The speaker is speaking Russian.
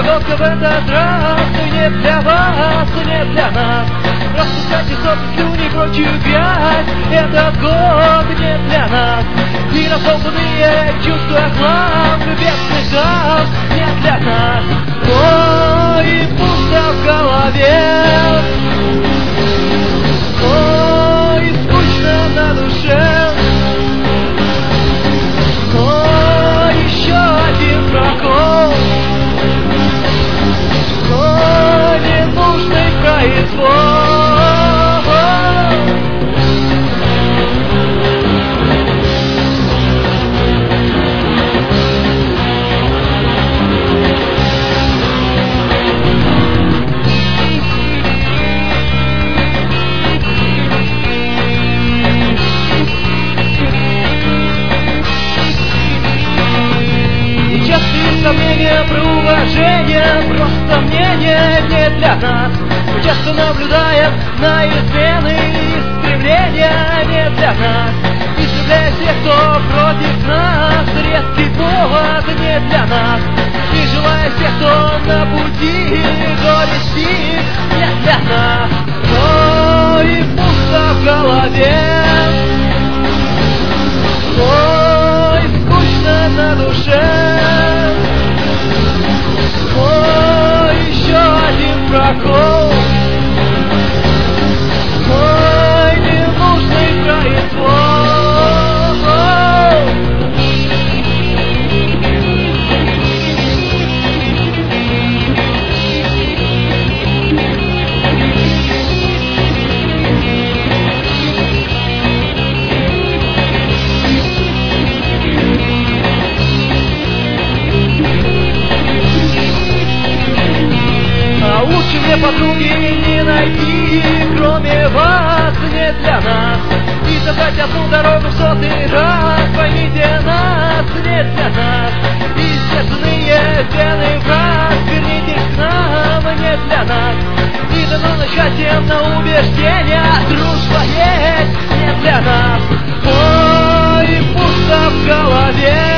погодка в этот раз, но не для вас, но не для нас. Распускайте сопли, слюни и прочую грязь. Этот год не для нас. И раздолбанные чувства хлам, любезный храм не для нас. Ой, и пусто в голове, ой, и скучно на душе. Ой, еще один прокол, ой, ненужный произвол. Сомнения про уважение, просто мнение не для нас. Мы часто наблюдаем на измены и искривления не для нас. Истребляя тех, кто против нас, резкий повод не для нас. И желая тех, кто на пути горести, не для нас. Ой, и пусто в голове, ой, скучно на душе. Ой, еще один прокол, ой, ненужный произвол. Лучше мне подруги не найти, кроме вас, не для нас. И забрать одну дорогу в сотый раз, поймите нас, не для нас. Естественные стены враг, вернитесь к нам, не для нас. И дано на счастье, на убеждения, дружба есть, не для нас. Ой, пусто в голове,